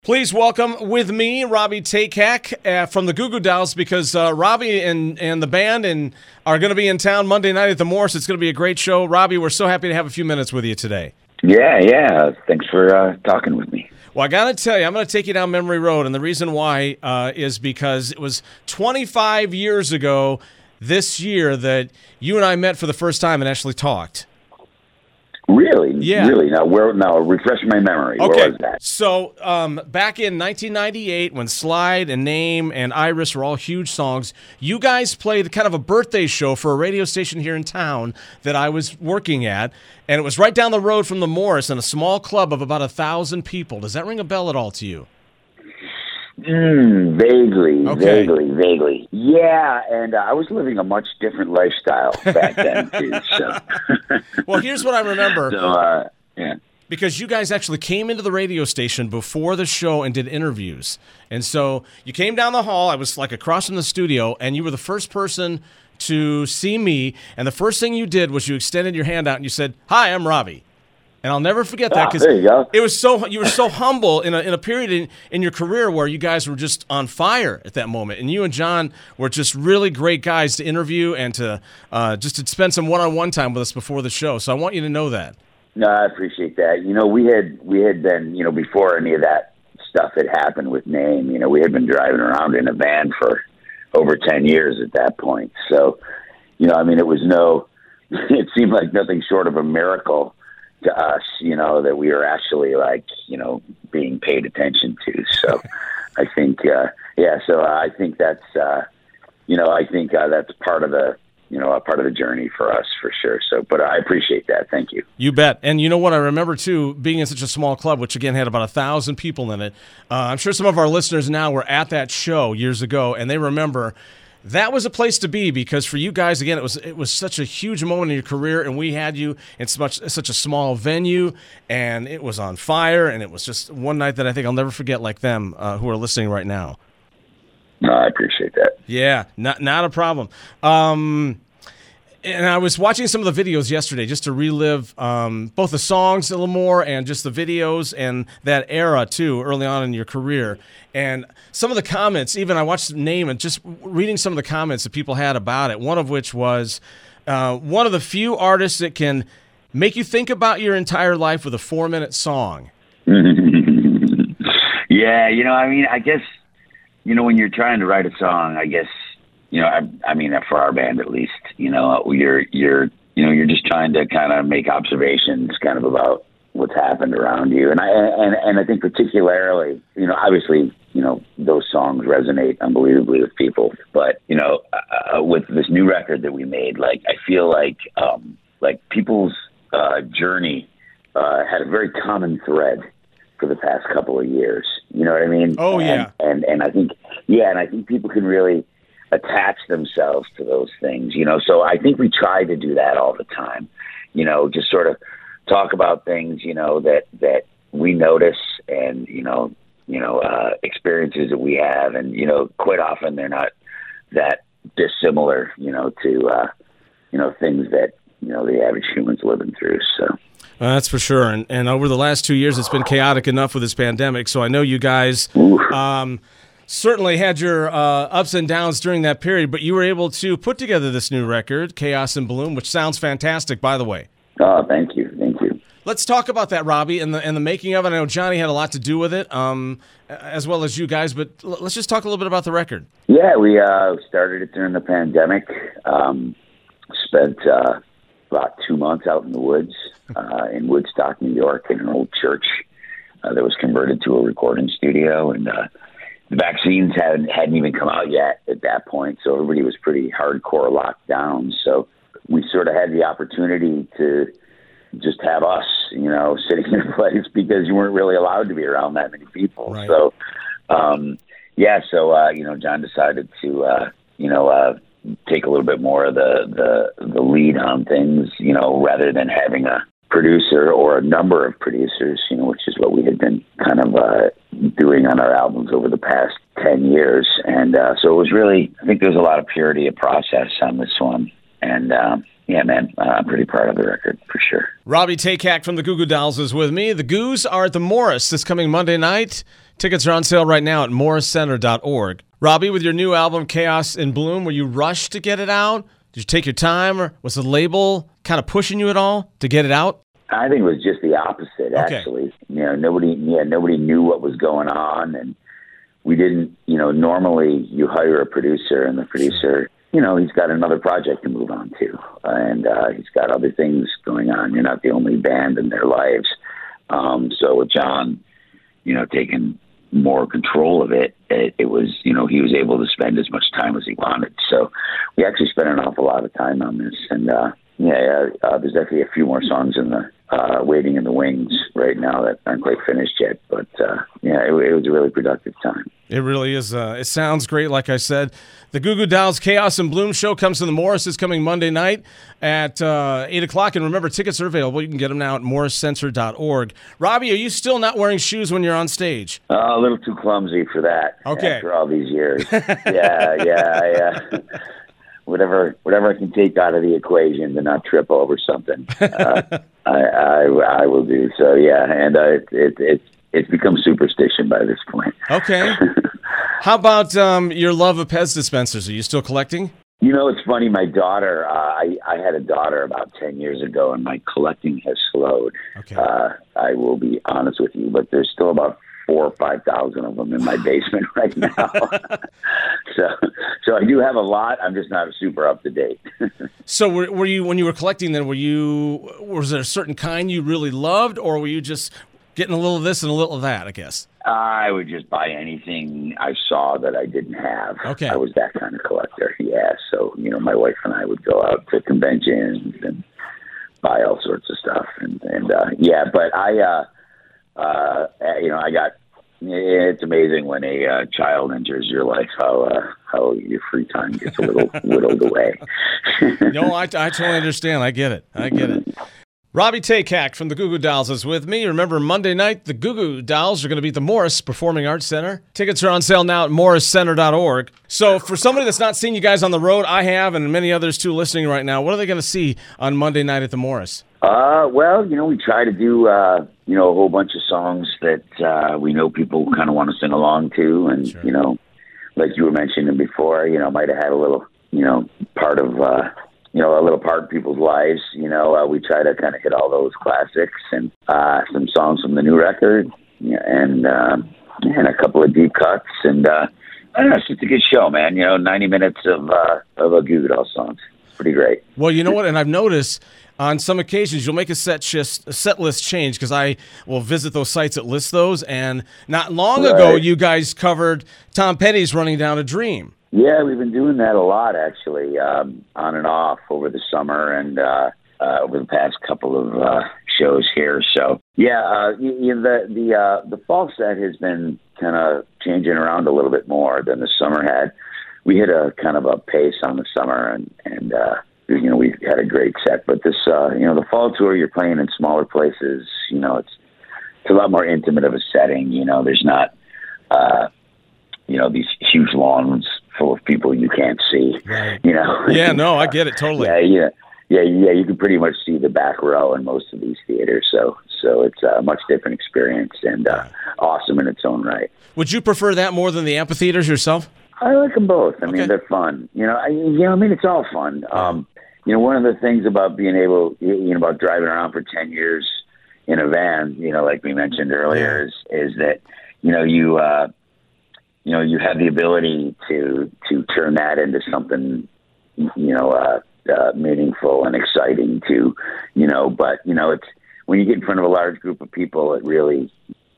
Please welcome with me Robbie Takac from the Goo Goo Dolls, because Robbie and the band are going to be in town Monday night at the Morse. It's going to be a great show. Robbie, we're so happy to have a few minutes with you today. Yeah. Thanks for talking with me. Well, I got to tell you, I'm going to take you down memory road, and the reason why is because it was 25 years ago this year that you and I met for the first time and actually talked. Really? Yeah. Really? Now, refresh my memory. Okay. Where was that? So, back in 1998, when Slide and Name and Iris were all huge songs, you guys played kind of a birthday show for a radio station here in town that I was working at, and it was right down the road from the Morris in a small club of about 1,000 people. Does that ring a bell at all to you? Vaguely. Okay. Vaguely. Yeah, and I was living a much different lifestyle back then, too. So. Well, here's what I remember. So, yeah. Because you guys actually came into the radio station before the show and did interviews. And so you came down the hall. I was like across from the studio, and you were the first person to see me. And the first thing you did was you extended your hand out and you said, "Hi, I'm Robbie." And I'll never forget that, because there you go. it was you were so humble in a period in your career where you guys were just on fire at that moment. And you and John were just really great guys to interview and to just to spend some one-on-one time with us before the show. So I want you to know that. No, I appreciate that. You know, we had been, before any of that stuff had happened with Name, we had been driving around in a van for over 10 years at that point. So, it was it seemed like nothing short of a miracle to us, that we were actually being paid attention to. So I think, so I think that's, that's part of the, part of the journey for us for sure. So, but I appreciate that. Thank you. You bet. And you know what? I remember too, being in such a small club, which again had about 1,000 people in it. I'm sure some of our listeners now were at that show years ago, and they remember that was a place to be, because for you guys, again, it was such a huge moment in your career, and we had you in such a small venue, and it was on fire, and it was just one night that I think I'll never forget, like them who are listening right now. No, I appreciate that. Yeah, not a problem. And I was watching some of the videos yesterday just to relive both the songs a little more and just the videos and that era, too, early on in your career. And some of the comments, even I watched Name and just reading some of the comments that people had about it, one of which was one of the few artists that can make you think about your entire life with a 4-minute song. Yeah, I guess, when you're trying to write a song, I guess, for our band at least, you're just trying to kind of make observations kind of about what's happened around you. And I think particularly, obviously, those songs resonate unbelievably with people. But, with this new record that we made, I feel like people's journey had a very common thread for the past couple of years. You know what I mean? Oh, yeah. And I think, and I think people can really attach themselves to those things, so I think we try to do that all the time, just sort of talk about things, that we notice and, experiences that we have. And, quite often they're not that dissimilar, to, things that, the average human's living through. So. That's for sure. And over the last 2 years, it's been chaotic enough with this pandemic. So I know you guys certainly had your ups and downs during that period, but you were able to put together this new record, Chaos and Bloom, which sounds fantastic, by the way. Oh, thank you. Let's talk about that, Robbie, and the making of it. I know Johnny had a lot to do with it, as well as you guys, but let's just talk a little bit about the record. Yeah, we started it during the pandemic, spent about 2 months out in the woods in Woodstock, New York, in an old church that was converted to a recording studio, and the vaccines hadn't even come out yet at that point, so everybody was pretty hardcore locked down. So we sort of had the opportunity to just have us, sitting in a place, because you weren't really allowed to be around that many people. Right. So, John decided to, take a little bit more of the lead on things, rather than having a producer or a number of producers, which is what we had been kind of doing on our albums over the past 10 years. And so it was really, I think there's a lot of purity of process on this one. And yeah, man, I'm pretty proud of the record for sure. Robbie Takac from the Goo Goo Dolls is with me. The Goos are at the Morris this coming Monday night. Tickets are on sale right now at morriscenter.org. Robbie, with your new album, Chaos in Bloom, were you rushed to get it out? Did you take your time, or was the label kind of pushing you at all to get it out? I think it was just the opposite, actually. Nobody knew what was going on, and we didn't, normally you hire a producer, and the producer, he's got another project to move on to, and he's got other things going on. You're not the only band in their lives. So with John, taking more control of it, it was, he was able to spend as much time as he wanted. So we actually spent an awful lot of time on this, and there's definitely a few more songs in the waiting in the wings right now that aren't quite finished yet. But it was a really productive time. It really is. It sounds great, like I said. The Goo Goo Dolls Chaos in Bloom show comes to the Morris this coming Monday night at 8 o'clock. And remember, tickets are available. You can get them now at morriscenter.org. Robbie, are you still not wearing shoes when you're on stage? A little too clumsy for that. Okay. After all these years. Yeah. Whatever I can take out of the equation to not trip over something, I will do. So yeah, and it's become superstition by this point. Okay. How about your love of Pez dispensers? Are you still collecting? It's funny. My daughter, I had a daughter about 10 years ago, and my collecting has slowed. Okay. I will be honest with you, but there's still about 4,000 or 5,000 of them in my basement right now. So I do have a lot. I'm just not super up to date. So were you, when you were collecting then, was there a certain kind you really loved, or were you just getting a little of this and a little of that, I guess? I would just buy anything I saw that I didn't have. Okay. I was that kind of collector. Yeah. So, my wife and I would go out to conventions and buy all sorts of stuff. But it's amazing when a child enters your life, how your free time gets a little whittled away. No, I totally understand. I get it. Robbie Takac from the Goo Goo Dolls is with me. Remember, Monday night, the Goo Goo Dolls are going to be at the Morris Performing Arts Center. Tickets are on sale now at morriscenter.org. So for somebody that's not seen you guys on the road, I have, and many others too listening right now, what are they going to see on Monday night at the Morris? We try to do, a whole bunch of songs that we know people kind of want to sing along to. And, Sure. Like you were mentioning before, might have had a little, part of, a little part in people's lives. We try to kind of hit all those classics and some songs from the new record and a couple of deep cuts. And I don't know, it's just a good show, man. 90 minutes of a Goo Goo Dolls songs. It's pretty great. Well, you know what? And I've noticed on some occasions you'll make a set list change, because I will visit those sites that list those. And not long ago, you guys covered Tom Petty's Running Down a Dream. Yeah, we've been doing that a lot, actually, on and off over the summer and over the past couple of shows here. So, the fall set has been kind of changing around a little bit more than the summer had. We hit a kind of a pace on the summer, and we had a great set. But this, the fall tour, you're playing in smaller places. It's a lot more intimate of a setting. There's not, these huge lawns full of people you can't see. Right. Yeah, no, I get it totally. Yeah. You can pretty much see the back row in most of these theaters. So it's a much different experience and awesome in its own right. Would you prefer that more than the amphitheaters yourself? I like them both. I mean, they're fun. It's all fun. One of the things about being able, about driving around for 10 years in a van, like we mentioned earlier, is that, you have the ability to turn that into something, meaningful and exciting too, but, it's when you get in front of a large group of people, it really,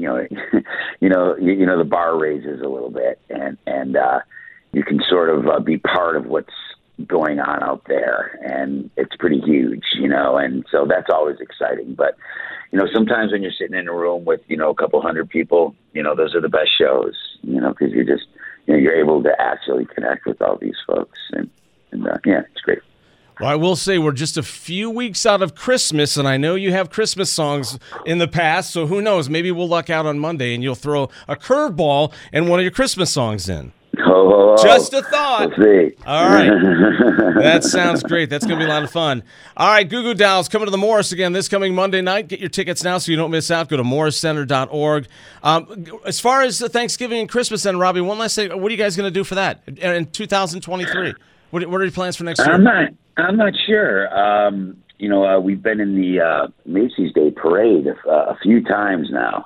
the bar raises a little bit and you can sort of be part of what's going on out there, and it's pretty huge, and so that's always exciting. But, sometimes when you're sitting in a room with, a couple hundred people, those are the best shows, because you're just, you're able to actually connect with all these folks, and it's great. Well, I will say we're just a few weeks out of Christmas, and I know you have Christmas songs in the past, so who knows? Maybe we'll luck out on Monday, and you'll throw a curveball and one of your Christmas songs in. ho, ho. Just a thought. We'll see. All right. That sounds great. That's going to be a lot of fun. All right, Goo Goo Dolls coming to the Morris again this coming Monday night. Get your tickets now so you don't miss out. Go to morriscenter.org. As far as Thanksgiving and Christmas, then, Robbie, one last thing. What are you guys going to do for that in 2023? What are your plans for next year? I'm not sure. We've been in the Macy's Day Parade a few times now.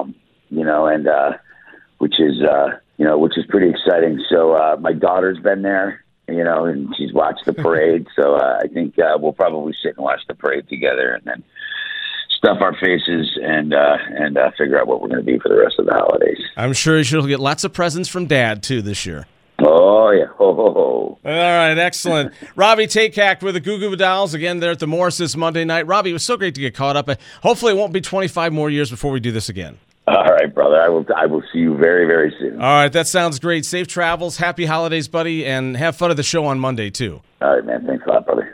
Which is pretty exciting. So my daughter's been there, and she's watched the parade. So I think we'll probably sit and watch the parade together, and then stuff our faces and figure out what we're going to do for the rest of the holidays. I'm sure she'll get lots of presents from Dad too this year. Oh yeah, ho ho ho! All right, excellent. Robbie Takac with the Goo Goo Dolls again there at the Morris this Monday night. Robbie, it was so great to get caught up. Hopefully, it won't be 25 more years before we do this again. All right, brother. I will see you very, very soon. All right, that sounds great. Safe travels, happy holidays, buddy, and have fun at the show on Monday too. All right, man. Thanks a lot, brother.